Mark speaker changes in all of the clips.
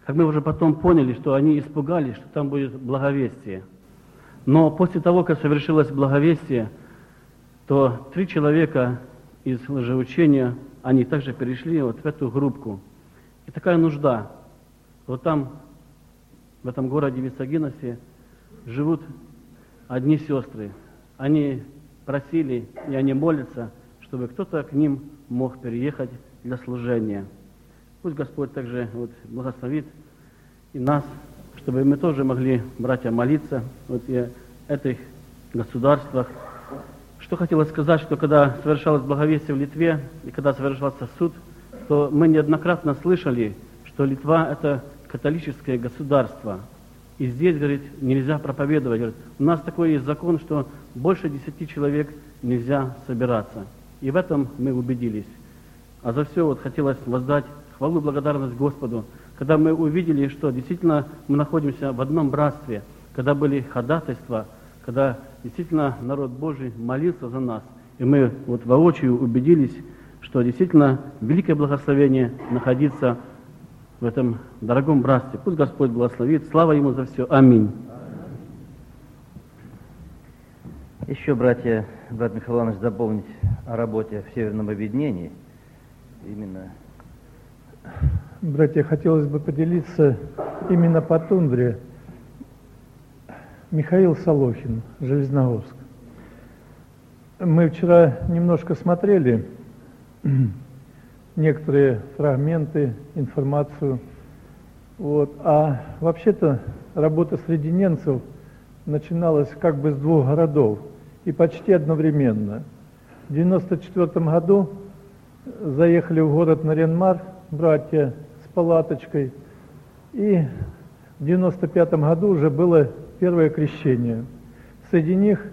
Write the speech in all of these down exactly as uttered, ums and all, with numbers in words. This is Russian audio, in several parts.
Speaker 1: как мы уже потом поняли, что они испугались, что там будет благовестие. Но после того, как совершилось благовестие, то три человека из лжеучения, они также перешли вот в эту группку. И такая нужда. Вот там, в этом городе Висагиносе, живут одни сестры. Они просили, и они молятся, чтобы кто-то к ним мог переехать для служения. Пусть Господь также вот благословит и нас, чтобы мы тоже могли, братья, молиться вот и этих государствах. Что хотелось сказать, что когда совершалось благовестие в Литве, и когда совершался суд, то мы неоднократно слышали, что Литва – это католическое государство. И здесь, говорит, нельзя проповедовать. Говорит, у нас такой есть закон, что больше десяти человек нельзя собираться. И в этом мы убедились. А за все вот хотелось воздать хвалу и благодарность Господу, когда мы увидели, что действительно мы находимся в одном братстве, когда были ходатайства, когда действительно народ Божий молился за нас. И мы вот воочию убедились, что действительно великое благословение находиться в этом дорогом братстве. Пусть Господь благословит. Слава Ему за все. Аминь.
Speaker 2: Еще, братья, брат Михаил Иванович, дополнить о работе в Северном Объединении. Именно.
Speaker 3: Братья, хотелось бы поделиться именно по тундре. Михаил Солохин, Железногорск. Мы вчера немножко смотрели некоторые фрагменты, информацию. Вот. А вообще-то работа среди немцев начиналась как бы с двух городов и почти одновременно. В девяносто четвёртом году заехали в город Нарьян-Мар братья с палаточкой, и в девяносто пятом году уже было первое крещение. Среди них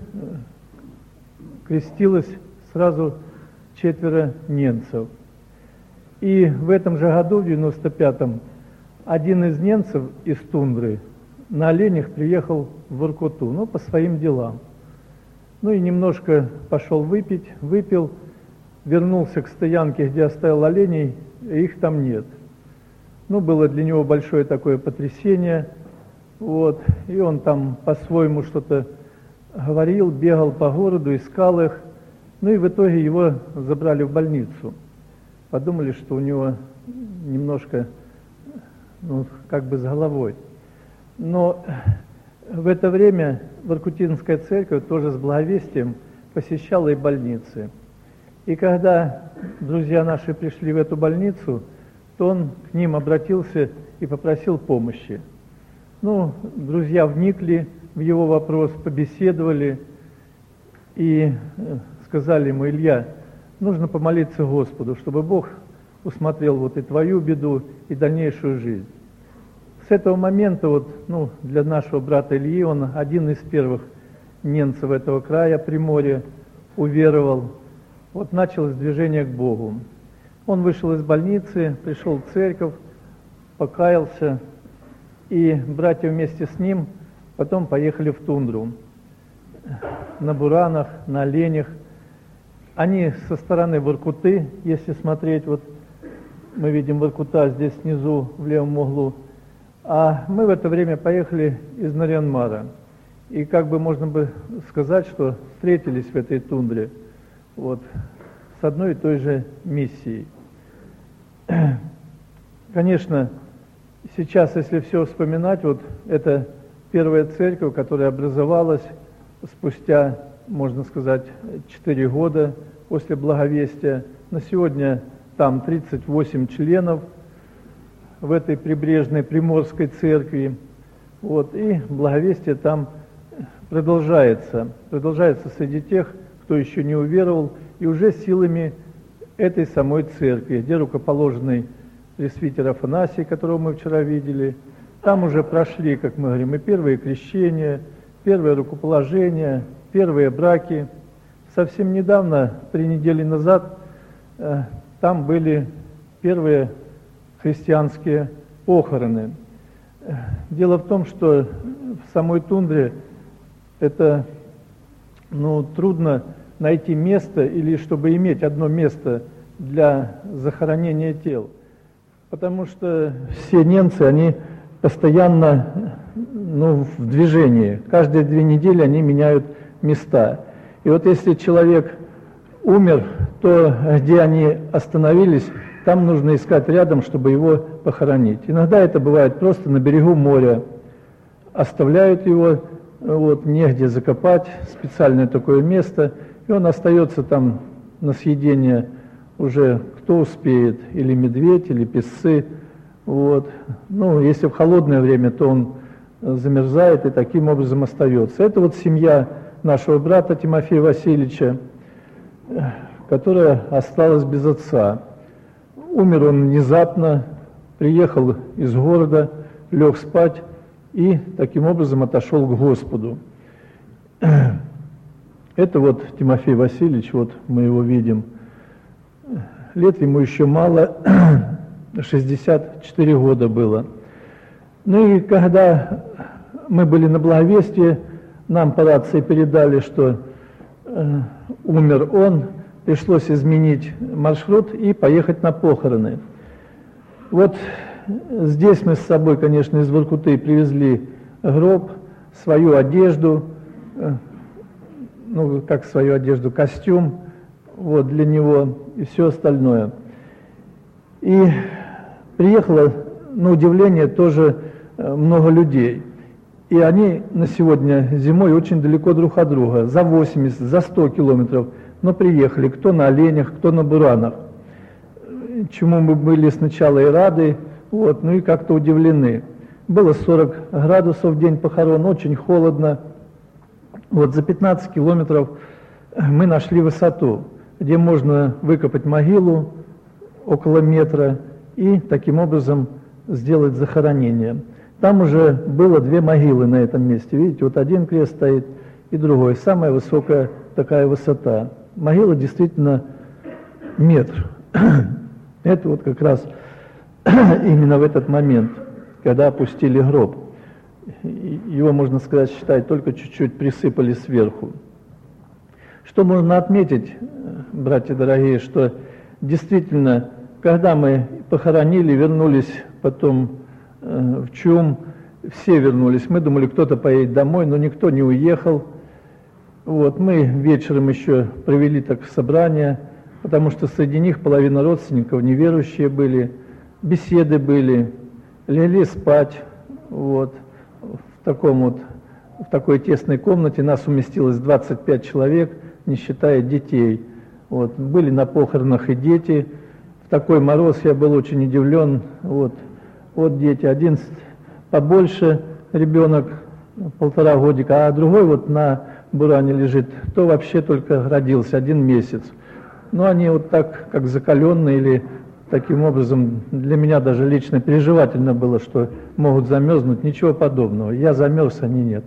Speaker 3: крестилось сразу четверо немцев. И в этом же году, в девяносто пятом, один из немцев из тундры на оленях приехал в Воркуту, ну, по своим делам. Ну и немножко пошел выпить, выпил, вернулся к стоянке, где оставил оленей, и их там нет. Ну, было для него большое такое потрясение, вот, и он там по-своему что-то говорил, бегал по городу, искал их, ну и в итоге его забрали в больницу. Подумали, что у него немножко, ну, как бы с головой. Но в это время Воркутинская церковь тоже с благовестием посещала и больницы. И когда друзья наши пришли в эту больницу, то он к ним обратился и попросил помощи. Ну, друзья вникли в его вопрос, побеседовали и сказали ему: Илья, нужно помолиться Господу, чтобы Бог усмотрел вот и твою беду, и дальнейшую жизнь. С этого момента вот, ну, для нашего брата Ильи, он один из первых немцев этого края, Приморья, уверовал. Вот началось движение к Богу. Он вышел из больницы, пришел в церковь, покаялся, и братья вместе с ним потом поехали в тундру на буранах, на оленях. Они со стороны Воркуты, если смотреть, вот мы видим Воркута здесь снизу в левом углу, а мы в это время поехали из Нарьян-Мара. И как бы можно бы сказать, что встретились в этой тундре вот с одной и той же миссией. Конечно, сейчас, если все вспоминать, вот это первая церковь, которая образовалась спустя, можно сказать, четыре года после благовестия. На сегодня там тридцать восемь членов в этой прибрежной Приморской церкви. Вот, и благовестие там продолжается. Продолжается среди тех, кто еще не уверовал, и уже силами этой самой церкви, где рукоположенный пресвитер Афанасий, которого мы вчера видели. Там уже прошли, как мы говорим, и первые крещения, первые рукоположения, первые браки. Совсем недавно, три недели назад, э, там были первые христианские похороны. Дело в том, что в самой тундре это, ну, трудно найти место или чтобы иметь одно место для захоронения тел. Потому что все немцы, они постоянно ну, в движении. Каждые две недели они меняют места. И вот если человек умер, то где они остановились, там нужно искать рядом, чтобы его похоронить. Иногда это бывает просто на берегу моря. Оставляют его, вот, негде закопать, специальное такое место, и он остается там на съедение уже кто успеет, или медведь, или песцы. Вот. Ну, если в холодное время, то он замерзает и таким образом остается. Это вот семья нашего брата Тимофея Васильевича, которая осталась без отца. Умер он внезапно, приехал из города, лег спать и таким образом отошел к Господу. Это вот Тимофей Васильевич, вот мы его видим. Лет ему еще мало, шестьдесят четыре года было. Ну и когда мы были на благовестии, нам по рации передали, что э, умер он, пришлось изменить маршрут и поехать на похороны. Вот здесь мы с собой, конечно, из Воркуты привезли гроб, свою одежду, э, ну, как свою одежду, костюм, вот, для него и все остальное. И приехало, на удивление, тоже много людей. И они на сегодня зимой очень далеко друг от друга, за восемьдесят, за сто километров, но приехали, кто на оленях, кто на буранах. Чему мы были сначала и рады, вот, ну и как-то удивлены. Было сорок градусов в день похорон, очень холодно. Вот за пятнадцать километров мы нашли высоту, где можно выкопать могилу около метра и таким образом сделать захоронение. Там уже было две могилы на этом месте. Видите, вот один крест стоит и другой. Самая высокая такая высота. Могила действительно метр. Это вот как раз именно в этот момент, когда опустили гроб. Его, можно сказать, считать, только чуть-чуть присыпали сверху. Что можно отметить, братья дорогие, что действительно, когда мы похоронили, вернулись потом э, в ЧУМ, все вернулись. Мы думали, кто-то поедет домой, но никто не уехал. Вот, мы вечером еще провели так собрание, потому что среди них половина родственников неверующие были, беседы были, легли спать. Вот, в таком вот, в такой тесной комнате нас уместилось двадцать пять человек, не считая детей. Вот, были на похоронах и дети. В такой мороз я был очень удивлен. Вот, вот дети, один побольше ребенок, полтора годика, а другой вот на буране лежит, то вообще только родился, один месяц. Но они вот так, как закаленные, или таким образом, для меня даже лично переживательно было, что могут замерзнуть, ничего подобного. Я замерз, они нет.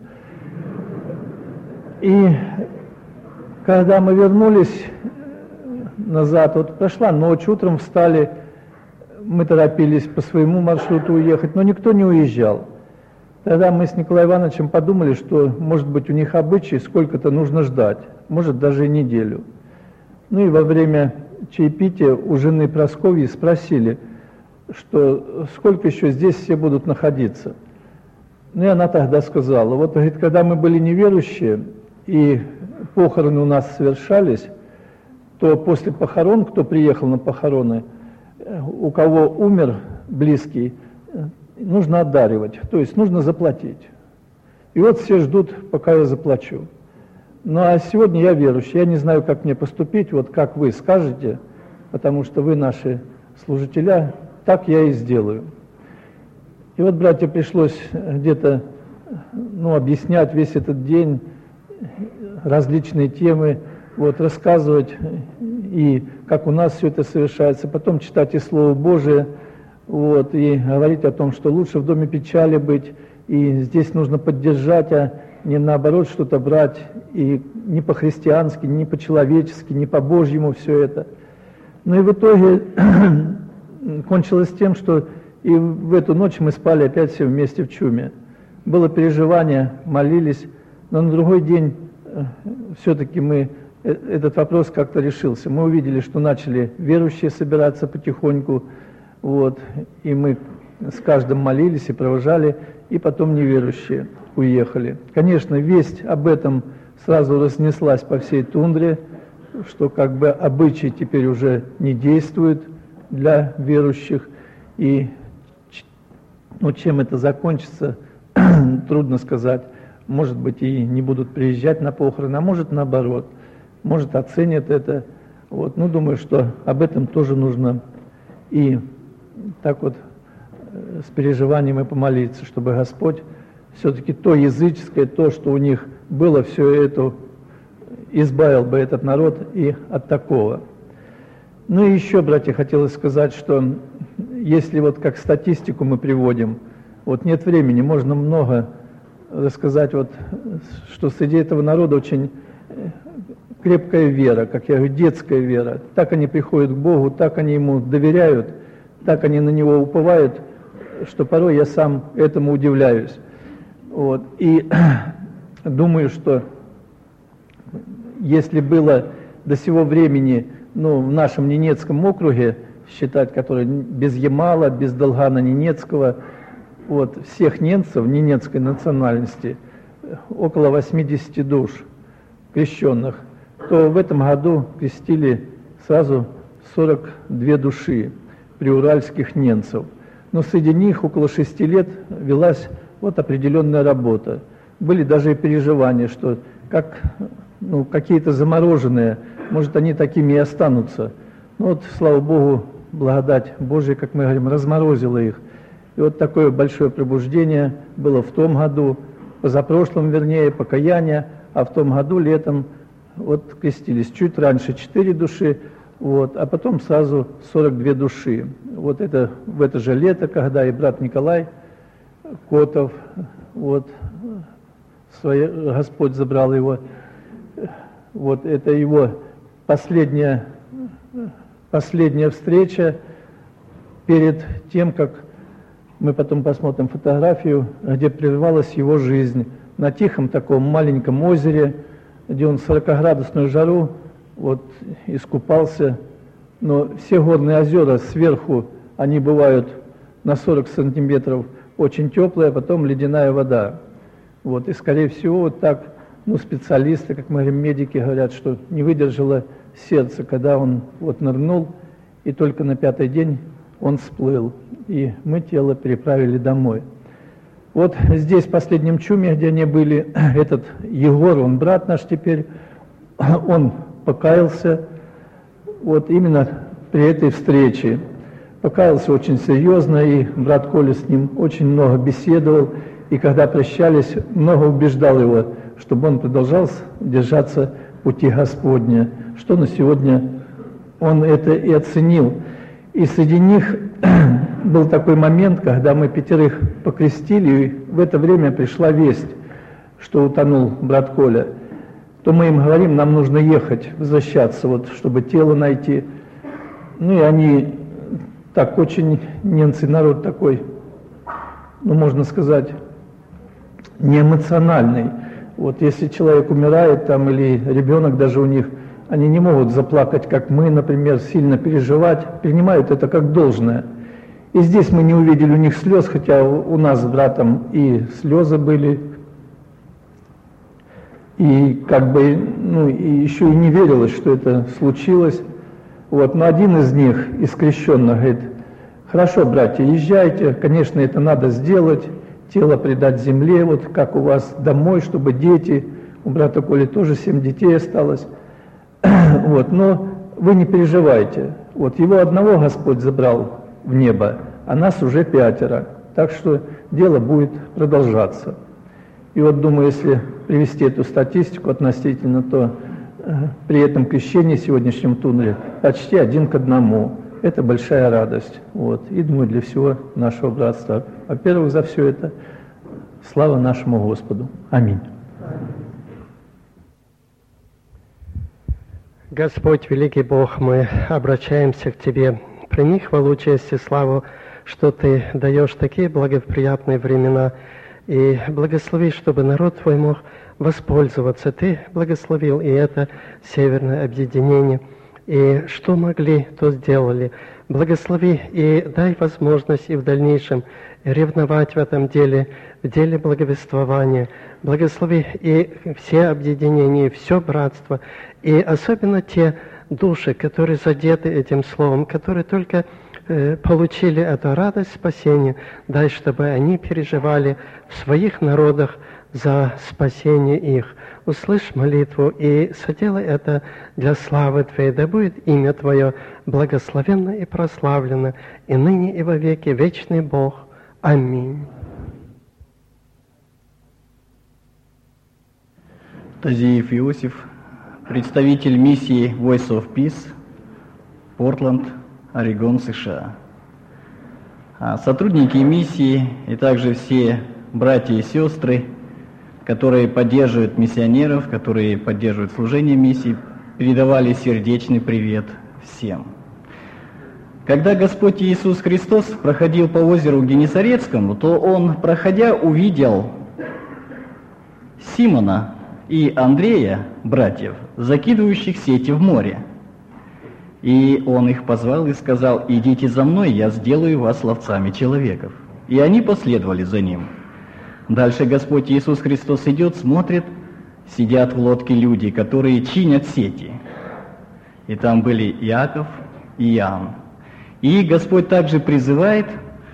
Speaker 3: И когда мы вернулись назад, вот прошла ночь, утром встали, мы торопились по своему маршруту уехать, но никто не уезжал. Тогда мы с Николаем Ивановичем подумали, что, может быть, у них обычай, сколько-то нужно ждать, может, даже и неделю. Ну и во время чаепития у жены Прасковьи спросили, что сколько еще здесь все будут находиться. Ну и она тогда сказала, вот, говорит, когда мы были неверующие, и похороны у нас совершались, то после похорон, кто приехал на похороны, у кого умер близкий, нужно одаривать, то есть нужно заплатить. И вот все ждут, пока я заплачу. Ну а сегодня я верующий, я не знаю, как мне поступить, вот как вы скажете, потому что вы наши служителя, так я и сделаю. И вот, братья, пришлось где-то ну, объяснять весь этот день различные темы, вот, рассказывать, и как у нас все это совершается, потом читать и Слово Божие, вот, и говорить о том, что лучше в доме печали быть, и здесь нужно поддержать, а не наоборот что-то брать, и не по-христиански, не по-человечески, не по-божьему все это. Ну и в итоге кончилось тем, что и в эту ночь мы спали опять все вместе в ЧУМе. Было переживание, молились, но на другой день все-таки мы, этот вопрос как-то решился. Мы увидели, что начали верующие собираться потихоньку, вот, и мы с каждым молились и провожали, и потом неверующие уехали. Конечно, весть об этом сразу разнеслась по всей тундре, что как бы обычай теперь уже не действует для верующих, и ну, чем это закончится, трудно сказать. Может быть, и не будут приезжать на похороны, а может наоборот, может оценят это. Вот. Ну, думаю, что об этом тоже нужно и так вот с переживанием и помолиться, чтобы Господь все-таки то языческое, то, что у них было, все это избавил бы этот народ и от такого. Ну и еще, братья, хотелось сказать, что если вот как статистику мы приводим, вот нет времени, можно много рассказать, вот, что среди этого народа очень крепкая вера, как я говорю, детская вера. Так они приходят к Богу, так они Ему доверяют, так они на Него уповают, что порой я сам этому удивляюсь. Вот. И думаю, что если было до сего времени, ну, в нашем Ненецком округе, считать, который без Ямала, без Долгана Ненецкого, вот, всех ненцев ненецкой национальности, около восьмидесяти душ крещенных, то в этом году крестили сразу сорок две души приуральских ненцев. Но среди них около шести лет велась вот определенная работа. Были даже и переживания, что как, ну, какие-то замороженные, может, они такими и останутся. Ну вот, слава Богу, благодать Божия, как мы говорим, разморозила их. И вот такое большое пробуждение было в том году, позапрошлом, вернее, покаяние, а в том году летом вот крестились чуть раньше четыре души, вот, а потом сразу сорок две души. Вот это в это же лето, когда и брат Николай Котов, вот, свое, Господь забрал его, вот это его последняя, последняя встреча перед тем, как мы потом посмотрим фотографию, где прервалась его жизнь на тихом таком маленьком озере, где он в сорокаградусную жару вот, искупался. Но все горные озера сверху, они бывают на сорок сантиметров очень теплые, а потом ледяная вода. Вот, и, скорее всего, вот так, ну, специалисты, как мы говорим, медики говорят, что не выдержало сердце, когда он вот нырнул, и только на пятый день он всплыл, и мы тело переправили домой. Вот здесь, в последнем чуме, где они были, этот Егор, он брат наш теперь, он покаялся, вот именно при этой встрече. Покаялся очень серьезно, и брат Коля с ним очень много беседовал, и когда прощались, много убеждал его, чтобы он продолжал держаться пути Господня, что на сегодня он это и оценил. И среди них был такой момент, когда мы пятерых покрестили, и в это время пришла весть, что утонул брат Коля. То мы им говорим, нам нужно ехать, возвращаться, вот, чтобы тело найти. Ну и они так очень, немцы, народ такой, ну можно сказать, неэмоциональный. Вот если человек умирает там, или ребенок даже у них, они не могут заплакать, как мы, например, сильно переживать, принимают это как должное. И здесь мы не увидели у них слез, хотя у нас с братом и слезы были, и как бы, ну, и еще и не верилось, что это случилось. Вот, но один из них, из крещенных, говорит: хорошо, братья, езжайте, конечно, это надо сделать, тело предать земле, вот как у вас домой, чтобы дети, у брата Коли тоже семь детей осталось. Вот, но вы не переживайте, вот его одного Господь забрал в небо, а нас уже пятеро, так что дело будет продолжаться. И вот думаю, если привести эту статистику относительно, то э, при этом крещении сегодняшнем тундре почти один к одному. Это большая радость. Вот. И думаю, для всего нашего братства. Во-первых, за все это слава нашему Господу. Аминь.
Speaker 4: Господь, великий Бог, мы обращаемся к Тебе. Прими хвалу, честь и славу, что Ты даешь такие благоприятные времена, и благослови, чтобы народ Твой мог воспользоваться. Ты благословил и это северное объединение. И что могли, то сделали. Благослови и дай возможность и в дальнейшем ревновать в этом деле, в деле благовествования. Благослови и все объединения, и все братство, и особенно те души, которые задеты этим словом, которые только э, получили эту радость спасения. Дай, чтобы они переживали в своих народах за спасение их. Услышь молитву и соделай это для славы Твоей. Да будет имя Твое благословенно и прославлено, и ныне и во веки вечный Бог. Аминь.
Speaker 5: Тазиев Иосиф, представитель миссии Voice of Peace, Портленд, Орегон, США. Сотрудники миссии и также все братья и сестры, которые поддерживают миссионеров, которые поддерживают служение миссии, передавали сердечный привет всем. Когда Господь Иисус Христос проходил по озеру Генесарецкому, то Он, проходя, увидел Симона и Андрея, братьев, закидывающих сети в море. И Он их позвал и сказал: «Идите за мной, я сделаю вас ловцами человеков». И они последовали за Ним. Дальше Господь Иисус Христос идет, смотрит, сидят в лодке люди, которые чинят сети. И там были Иаков и Иоанн. И Господь также призывает,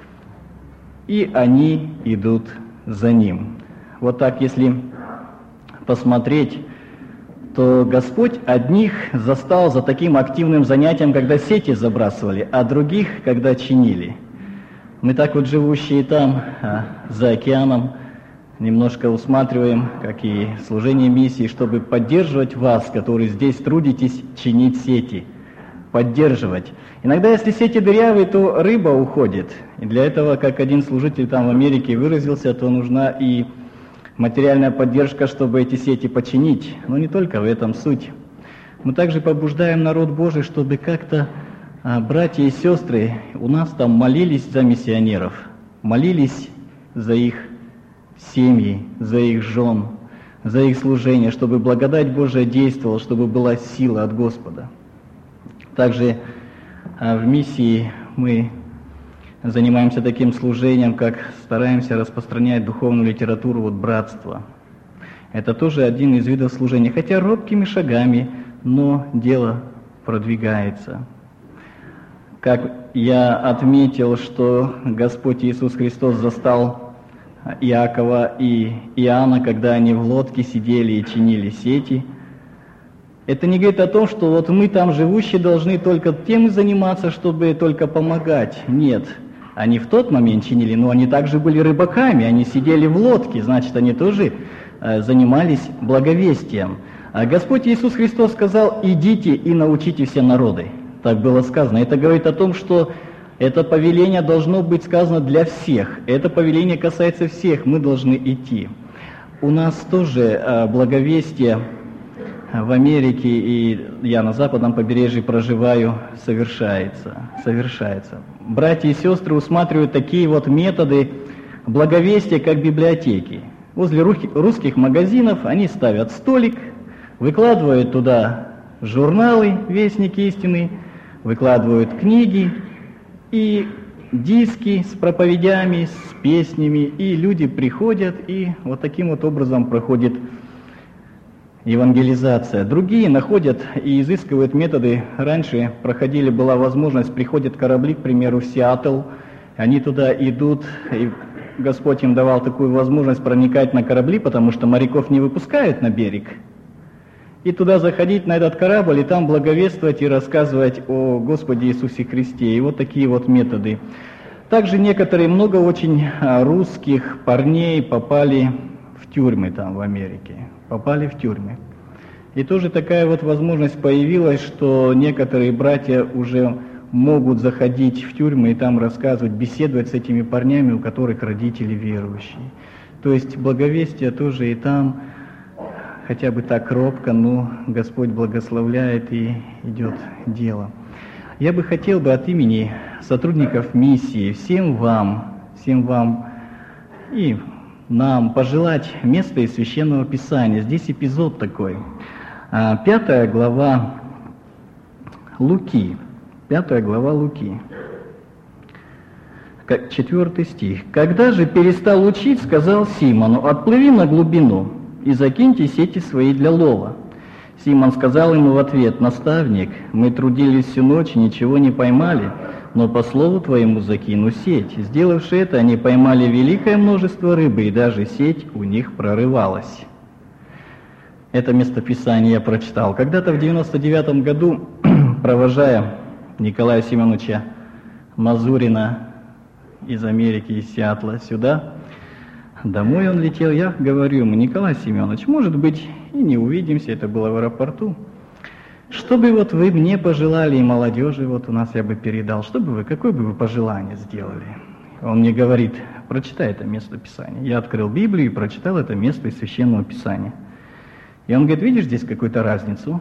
Speaker 5: и они идут за Ним. Вот так, если посмотреть, то Господь одних застал за таким активным занятием, когда сети забрасывали, а других, когда чинили. Мы так вот, живущие там, за океаном, немножко усматриваем, как и служение миссии, чтобы поддерживать вас, которые здесь трудитесь, чинить сети, поддерживать. Иногда, если сети дырявые, то рыба уходит. И для этого, как один служитель там в Америке выразился, то нужна и материальная поддержка, чтобы эти сети починить. Но не только в этом суть. Мы также побуждаем народ Божий, чтобы как-то а, братья и сестры у нас там молились за миссионеров, молились за их семьи, за их жен, за их служение, чтобы благодать Божия действовала, чтобы была сила от Господа. Также а, в миссии мы занимаемся таким служением, как стараемся распространять духовную литературу вот братства. Это тоже один из видов служения, хотя робкими шагами, но дело продвигается. Как я отметил, что Господь Иисус Христос застал Иакова и Иоанна, когда они в лодке сидели и чинили сети, это не говорит о том, что вот мы там живущие должны только тем и заниматься, чтобы только помогать. Нет. Они в тот момент чинили, но они также были рыбаками, они сидели в лодке, значит, они тоже э, занимались благовестием. А Господь Иисус Христос сказал: «Идите и научите все народы». Так было сказано. Это говорит о том, что это повеление должно быть сказано для всех. Это повеление касается всех, мы должны идти. У нас тоже э, благовестие в Америке, и я на западном побережье проживаю, совершается, совершается. Братья и сестры усматривают такие вот методы благовестия, как библиотеки. Возле русских магазинов они ставят столик, выкладывают туда журналы «Вестники истины», выкладывают книги и диски с проповедями, с песнями, и люди приходят, и вот таким вот образом проходит евангелизация. Другие находят и изыскивают методы. Раньше проходили, была возможность, приходят корабли, к примеру, в Сиэтл, они туда идут, и Господь им давал такую возможность проникать на корабли, потому что моряков не выпускают на берег. И туда заходить на этот корабль, и там благовествовать и рассказывать о Господе Иисусе Христе. И вот такие вот методы. Также некоторые, много очень русских парней попали в тюрьмы там в Америке. Попали в тюрьмы. И тоже такая вот возможность появилась, что некоторые братья уже могут заходить в тюрьмы и там рассказывать, беседовать с этими парнями, у которых родители верующие. То есть благовестие тоже и там, хотя бы так робко, но Господь благословляет и идет дело. Я бы хотел бы от имени сотрудников миссии всем вам, всем вам и нам пожелать место из Священного Писания. Здесь эпизод такой. Пятая глава Луки. пятая глава Луки, четвертый стих. «Когда же перестал учить, сказал Симону: отплыви на глубину и закиньте сети свои для лова». Симон сказал ему в ответ: наставник, мы трудились всю ночь и ничего не поймали, но по слову твоему закину сеть. Сделавши это, они поймали великое множество рыбы, и даже сеть у них прорывалась. Это местописание я прочитал. Когда-то в девяносто девятом году, провожая Николая Семеновича Мазурина из Америки, из Сиэтла сюда, домой он летел, я говорю ему: Николай Семенович, может быть, и не увидимся, это было в аэропорту. Что бы вот вы мне пожелали, и молодежи вот у нас я бы передал, что бы вы, какое бы вы пожелание сделали? Он мне говорит: прочитай это место Писания. Я открыл Библию и прочитал это место из Священного Писания. И он говорит: видишь здесь какую-то разницу?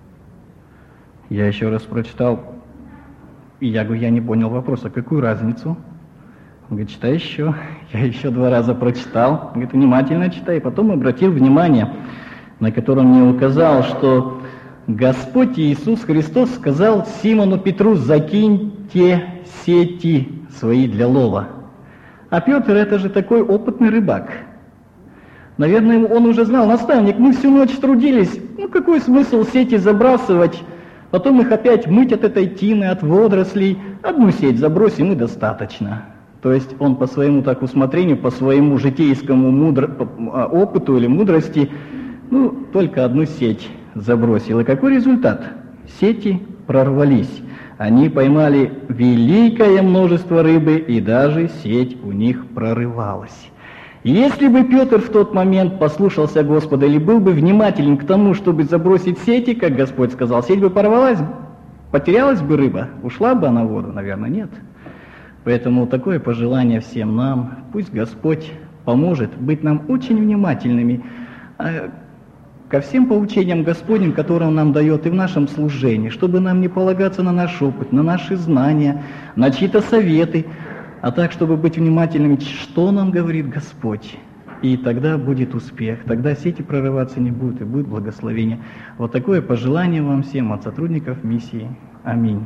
Speaker 5: Я еще раз прочитал, и я говорю: я не понял вопроса, какую разницу? Он говорит: читай еще. Я еще два раза прочитал. Он говорит: внимательно читай. И потом обратил внимание, на которое он мне указал, что Господь Иисус Христос сказал Симону Петру: закиньте сети свои для лова. А Петр — это же такой опытный рыбак. Наверное, он уже знал: наставник, мы всю ночь трудились, ну какой смысл сети забрасывать, потом их опять мыть от этой тины, от водорослей, одну сеть забросим и достаточно. То есть он по своему так усмотрению, по своему житейскому мудро... опыту или мудрости, ну, только одну сеть забросил. И какой результат? Сети прорвались. Они поймали великое множество рыбы, и даже сеть у них прорывалась. Если бы Петр в тот момент послушался Господа или был бы внимателен к тому, чтобы забросить сети, как Господь сказал, сеть бы порвалась, потерялась бы рыба, ушла бы она в воду? Наверное, нет. Поэтому такое пожелание всем нам: пусть Господь поможет быть нам очень внимательными ко всем поучениям Господним, которые Он нам дает и в нашем служении, чтобы нам не полагаться на наш опыт, на наши знания, на чьи-то советы, а так, чтобы быть внимательными, что нам говорит Господь. И тогда будет успех, тогда сети прорываться не будут, и будет благословение. Вот такое пожелание вам всем от сотрудников миссии. Аминь.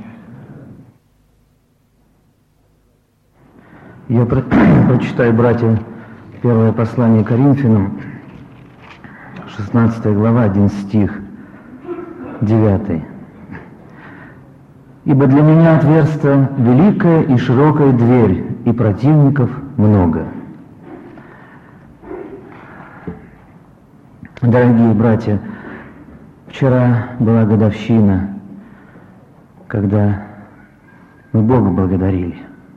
Speaker 6: Я прочитаю, братья, первое послание Коринфянам, шестнадцатая глава, один стих, девятый. «Ибо для меня отверста великая и широкая дверь, и противников много». Дорогие братья, вчера была годовщина, когда мы Бога благодарили.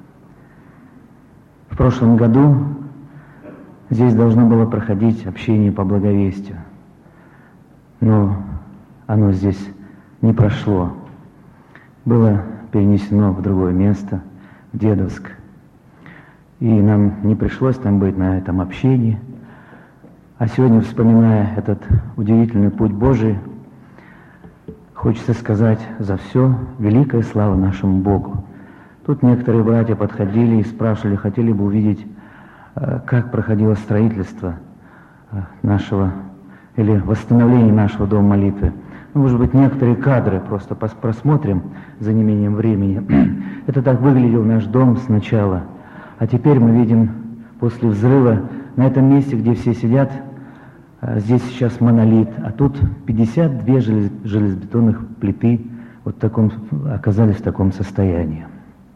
Speaker 6: В прошлом году здесь должно было проходить общение по благовестию, но оно здесь не прошло. Было перенесено в другое место, в Дедовск. И нам не пришлось там быть на этом общении. А сегодня, вспоминая этот удивительный путь Божий, хочется сказать за все великая слава нашему Богу. Тут некоторые братья подходили и спрашивали, хотели бы увидеть, как проходило строительство нашего или восстановление нашего дома молитвы. Ну, может быть, некоторые кадры просто просмотрим за неимением времени. Это так выглядел наш дом сначала. А теперь мы видим после взрыва на этом месте, где все сидят, здесь сейчас монолит, а тут пятьдесят две желез, железобетонных плиты вот в таком, оказались в таком состоянии.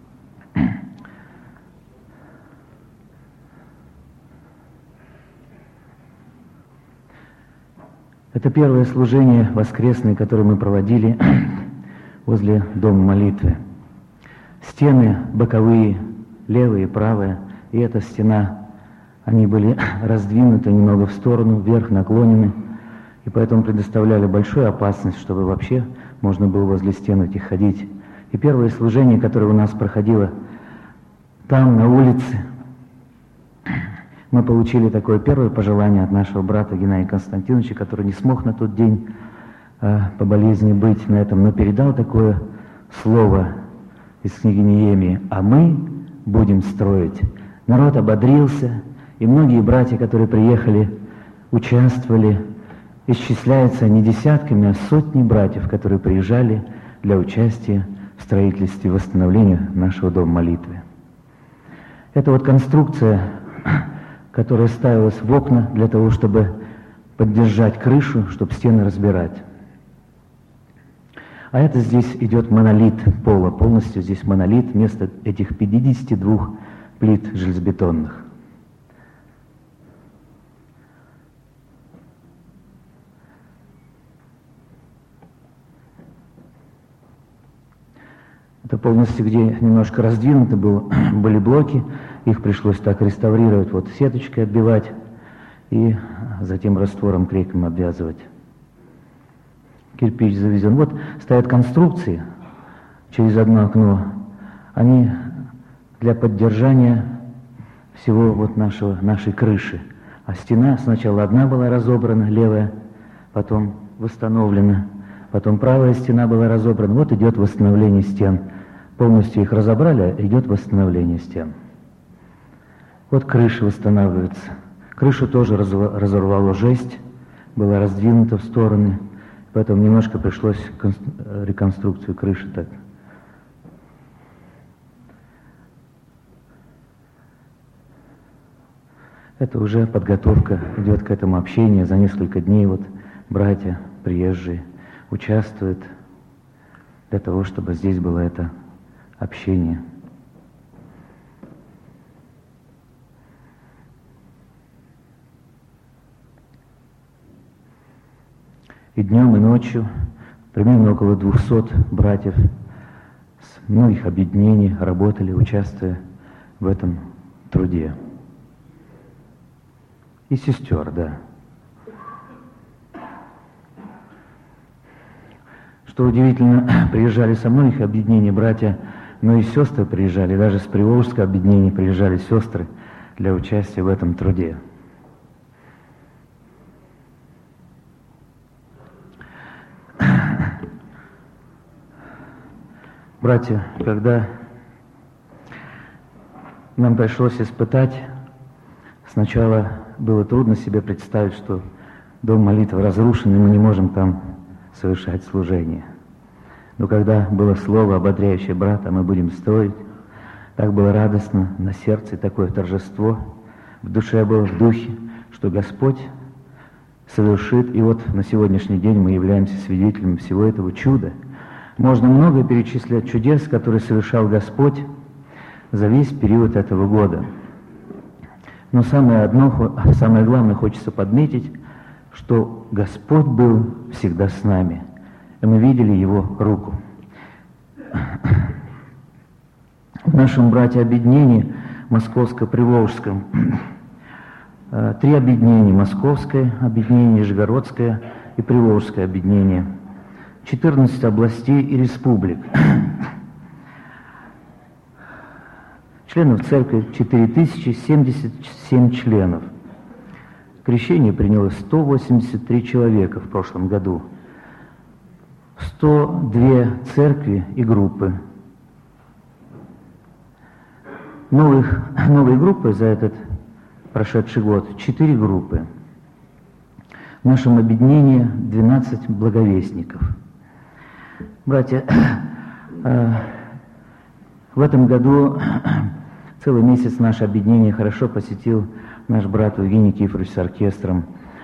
Speaker 6: Это первое служение воскресное, которое мы проводили возле дома молитвы. Стены боковые, левые и правые, и эта стена, они были раздвинуты немного в сторону, вверх наклонены, и поэтому предоставляли большую опасность, чтобы вообще можно было возле стен этих ходить. И первое служение, которое у нас проходило там, на улице, мы получили такое первое пожелание от нашего брата Геннадия Константиновича, который не смог на тот день э, по болезни быть на этом, но передал такое слово из книги Неемии: «А мы будем строить». Народ ободрился, и многие братья, которые приехали, участвовали. Исчисляются не десятками, а сотни братьев, которые приезжали для участия в строительстве и восстановлении нашего дома молитвы. Это вот конструкция, которая ставилась в окна для того, чтобы поддержать крышу, чтобы стены разбирать. А это здесь идет монолит пола, полностью здесь монолит вместо этих пятидесяти двух плит железобетонных. Это полностью, где немножко раздвинуты был, были блоки, их пришлось так реставрировать, вот сеточкой отбивать и затем раствором креком обвязывать. Кирпич завезен. Вот стоят конструкции через одно окно, они для поддержания всего вот нашего, нашей крыши. А стена сначала одна была разобрана, левая, потом восстановлена, потом правая стена была разобрана. Вот идет восстановление стен. Полностью их разобрали, идет восстановление стен. Вот крыша восстанавливается. Крышу тоже разорвало жесть, была раздвинута в стороны, поэтому немножко пришлось реконструкцию крыши так. Это уже подготовка идет к этому общению. За несколько дней вот братья приезжие участвуют для того, чтобы здесь было это общение. И днем, и ночью примерно около двухсот братьев с многих объединений работали, участвуя в этом труде. И сестер, да. Что удивительно, приезжали со многих объединений братья, но и сестры приезжали, даже с Приволжского объединения приезжали сестры для участия в этом труде. Братья, когда нам пришлось испытать, сначала было трудно себе представить, что дом молитвы разрушен, и мы не можем там совершать служение. Но когда было слово, ободряющее брата, мы будем строить, так было радостно на сердце, такое торжество, в душе было, в духе, что Господь совершит, и вот на сегодняшний день мы являемся свидетелями всего этого чуда. Можно много перечислять чудес, которые совершал Господь за весь период этого года. Но самое одно, самое главное хочется подметить, что Господь был всегда с нами, и мы видели Его руку. В нашем братья-объединении Московско-Приволжском три объединения: Московское объединение, Нижегородское и Приволжское объединение. четырнадцать областей и республик. Членов церкви четыре тысячи семьдесят семь членов. Крещение приняло сто восемьдесят три человека в прошлом году. сто две церкви и группы. Новых, новые группы за этот прошедший год, четыре группы. В нашем объединении двенадцать благовестников. Братья, в этом году целый месяц наше объединение хорошо посетил наш брат Евгений Никифорович с оркестром.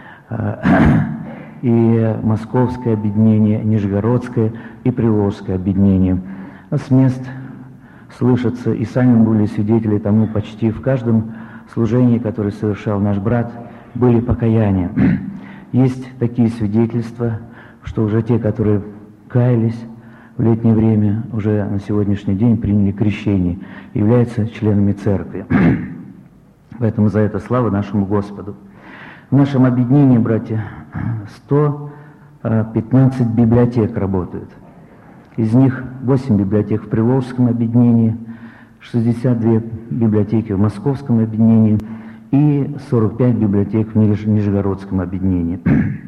Speaker 6: И Московское объединение, Нижегородское и Приволжское объединение. С мест слышатся, и сами были свидетели тому, почти в каждом служении, которое совершал наш брат, были покаяния. Есть такие свидетельства, что уже те, которые каялись в летнее время, уже на сегодняшний день приняли крещение, являются членами церкви. Поэтому за это слава нашему Господу. В нашем объединении, братья, сто пятнадцать библиотек работают. Из них восемь библиотек в Приволжском объединении, шестьдесят две библиотеки в Московском объединении и сорок пять библиотек в Нижегородском объединении.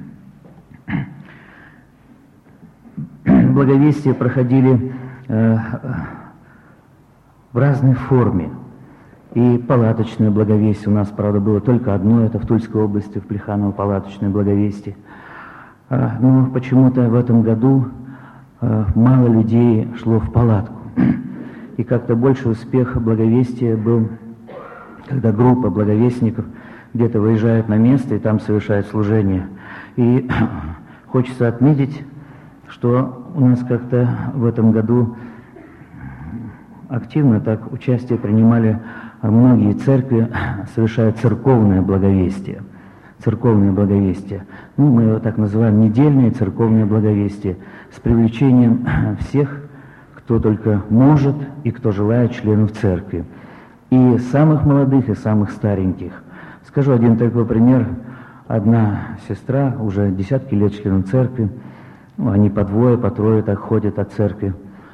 Speaker 6: Благовестия проходили э, в разной форме. И палаточное благовестие у нас, правда, было только одно, это в Тульской области, в Плеханово палаточное благовестие. А, но почему-то в этом году мало людей шло в палатку. И как-то больше успех благовестия был, когда группа благовестников где-то выезжает на место и там совершает служение. И хочется отметить, что у нас как-то в этом году активно так участие принимали многие церкви, совершая церковное благовестие. Церковное благовестие. Ну, мы его так называем недельное церковное благовестие с привлечением всех, кто только может и кто желает, членов церкви. И самых молодых, и самых стареньких. Скажу один такой пример. Одна сестра, уже десятки лет членом церкви, ну, они по двое, по трое так ходят от церкви,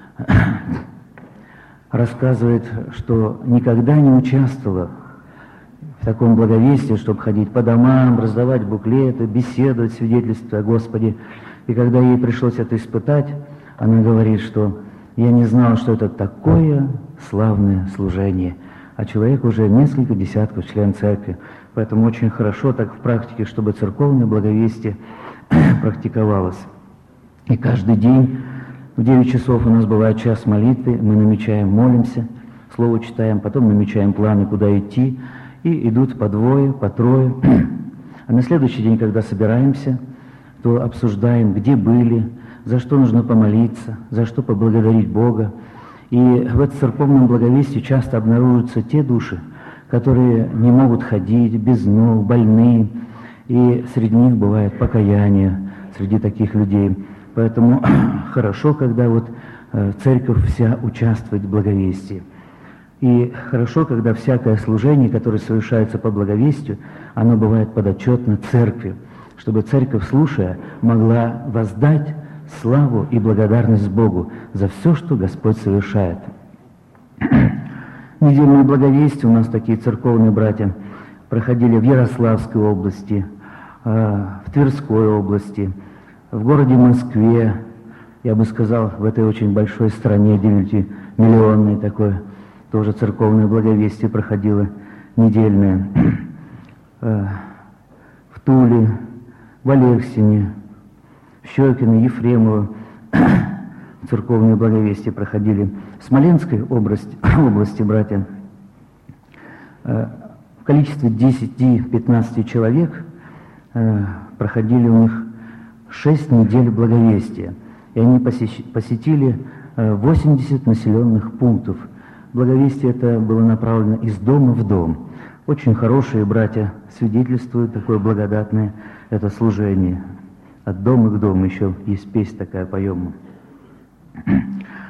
Speaker 6: рассказывает, что никогда не участвовала в таком благовестии, чтобы ходить по домам, раздавать буклеты, беседовать, свидетельствовать о Господе. И когда ей пришлось это испытать, она говорит, что я не знала, что это такое славное служение. А человек уже несколько десятков член церкви. Поэтому очень хорошо так в практике, чтобы церковное благовестие практиковалось. И каждый день в девять часов у нас бывает час молитвы, мы намечаем, молимся, слово читаем, потом намечаем планы, куда идти, и идут по двое, по трое. А на следующий день, когда собираемся, то обсуждаем, где были, за что нужно помолиться, за что поблагодарить Бога. И в этом церковном благовестии часто обнаруживаются те души, которые не могут ходить, без ног, больные, и среди них бывает покаяние, среди таких людей. Поэтому хорошо, когда вот церковь вся участвует в благовестии. И хорошо, когда всякое служение, которое совершается по благовестию, оно бывает подотчетно церкви, чтобы церковь, слушая, могла воздать славу и благодарность Богу за все, что Господь совершает. Недельные благовестия у нас такие церковные братья проходили в Ярославской области, в Тверской области, в городе Москве, я бы сказал, в этой очень большой стране, девятимиллионной такой, тоже церковное благовестие проходило недельное. В Туле, в Алексине, в Щекино, Ефремово церковные благовестия проходили. В Смоленской области, области братья, в количестве десяти-пятнадцати человек проходили у них шесть недель благовестия. И они посетили восемьдесят населенных пунктов. Благовестие это было направлено из дома в дом. Очень хорошие братья свидетельствуют такое благодатное это служение. От дома к дому, еще есть песня такая, поем.